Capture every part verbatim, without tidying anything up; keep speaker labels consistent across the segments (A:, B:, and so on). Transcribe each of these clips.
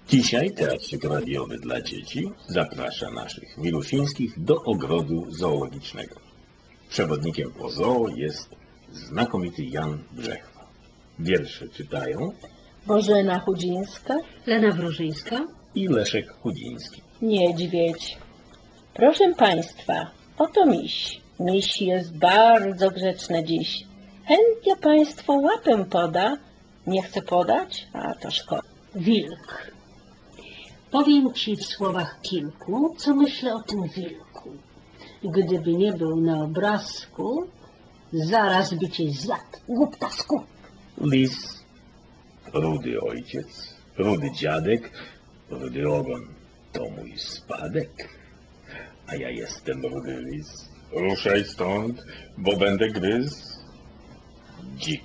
A: Dzisiaj Teatrzyk Radiowy dla Dzieci zaprasza naszych milusińskich do ogrodu zoologicznego. Przewodnikiem po zoo jest znakomity Jan Brzechwa. Wiersze czytają
B: Bożena Chudzińska,
C: Lena Wróżyńska
A: i Leszek Chudziński.
B: Niedźwiedź. Proszę Państwa, oto miś. Miś jest bardzo grzeczny dziś. Chętnie Państwu łapę poda. Nie chce podać? A to szkoda.
C: Wilk. Powiem Ci w słowach kilku, co myślę o tym wilku. Gdyby nie był na obrazku, zaraz by Cię zjadł, głuptasku.
A: Lis, rudy ojciec, rudy dziadek, rudy ogon to mój spadek. A ja jestem rudy lis. Ruszaj stąd, bo będę gryzł. Dzik.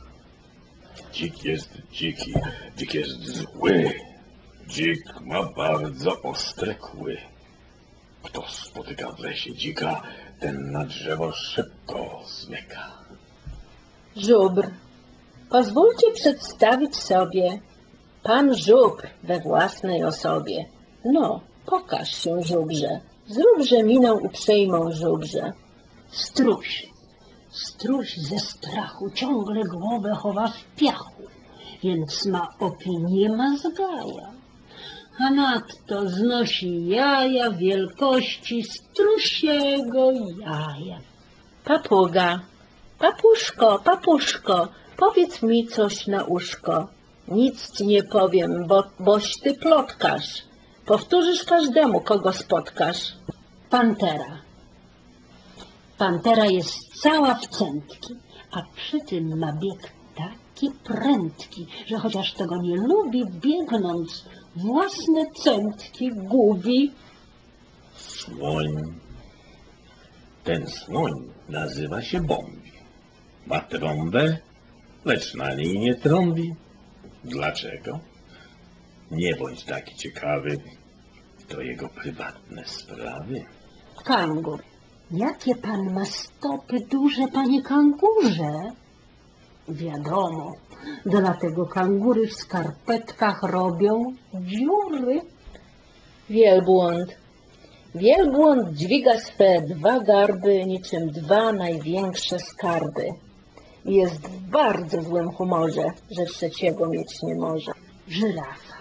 A: Dzik jest dziki, dzik jest zły. Dzik ma bardzo ostre kły. Kto spotyka w lesie dzika, ten na drzewo szybko zmyka.
B: Żubr. Pozwólcie przedstawić sobie pan żubr we własnej osobie. No, pokaż się, żubrze. Zróbże minę uprzejmą, żubrze.
C: Struś. Struś ze strachu ciągle głowę chowa w piachu, więc ma opinię mazgaja. A nadto znosi jaja wielkości strusiego jaja.
B: Papuga. Papuszko, papuszko, powiedz mi coś na uszko. Nic ci nie powiem, bo, boś ty plotkarz. Powtórzysz każdemu, kogo spotkasz.
C: Pantera. Pantera jest cała w cętki, a przy tym ma bieg taki prędki, że chociaż tego nie lubi, biegnąc własne cętki gubi.
A: Słoń. Ten słoń nazywa się Bombi. Ma trąbę, lecz na niej nie trąbi. Dlaczego? Nie bądź taki ciekawy, to jego prywatne sprawy.
C: Kangur. Jakie pan ma stopy duże, panie kangurze? Wiadomo, dlatego kangury w skarpetkach robią dziury.
B: Wielbłąd. Wielbłąd dźwiga swe dwa garby, niczym dwa największe skarby. Jest w bardzo złym humorze, że trzeciego mieć nie może.
C: Żyrafa.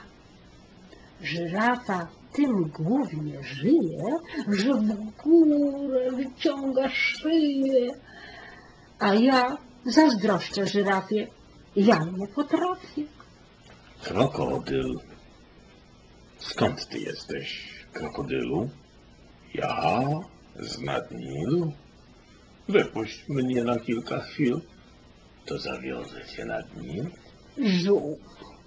C: Żyrafa tym głównie żyje, że w górę wyciąga szyję. A ja zazdroszczę żyrafie. Ja nie potrafię.
A: Krokodyl. Skąd ty jesteś, krokodylu? Ja z nad Nilu. Wypuść mnie na kilka chwil, to zawiozę cię nad Nil.
C: Żółw.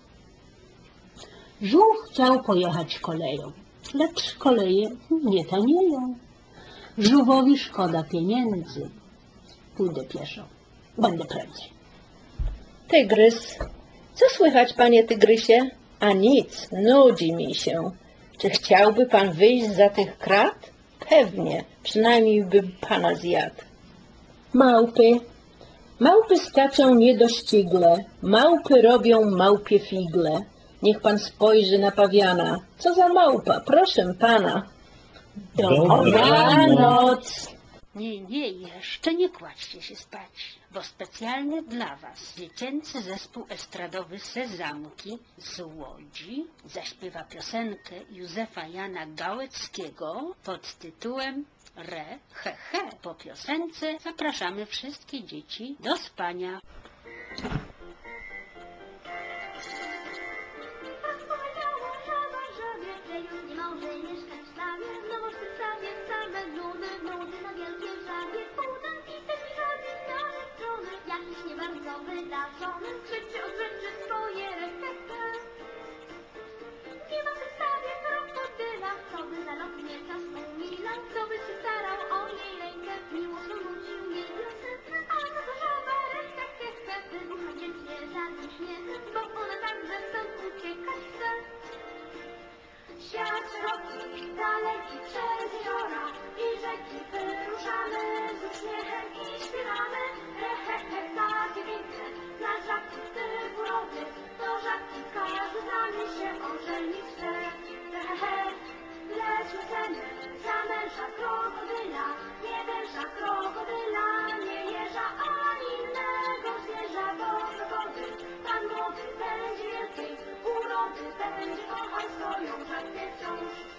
C: Żółw chciał pojechać koleją, lecz koleje nie tanieją. Żółwowi szkoda pieniędzy. Pójdę pieszo, będę prędzej.
B: Tygrys. Co słychać, panie tygrysie? A nic, nudzi mi się. Czy chciałby pan wyjść za tych krat? Pewnie, przynajmniej bym pana zjadł. Małpy. Małpy skaczą niedościgle, małpy robią małpie figle. Niech pan spojrzy na pawiana. Co za małpa, proszę pana. Dobranoc.
C: Nie, nie, jeszcze nie kładźcie się spać, bo specjalnie dla was dziecięcy zespół estradowy Sezamki z Łodzi zaśpiewa piosenkę Józefa Jana Gałeckiego pod tytułem Re, he, he. Po piosence zapraszamy wszystkie dzieci do spania.
D: Jakiś nie bardzo wydarzony krzyczy od rzeczy swoje repetka. Nie ma w wystawie krokodyla, kto by zalotnie czas umilał, kto by się starał o jej rękę, miłosno nucił jej piosenkę. A to to żaba ręka, he, he, wybucha wdzięcznie żadnym śmiechem, bo ona także stąd uciekać chce. Świat szeroki, daleki, przez jeziora i rzeki wyruszamy z uśmiechem i śpiewamy. He, he, he, takie piękne, nasz żabki w stylu urody, do żabki każdy z nami się ożenić czy będzie kochał swoją matkę wciąż.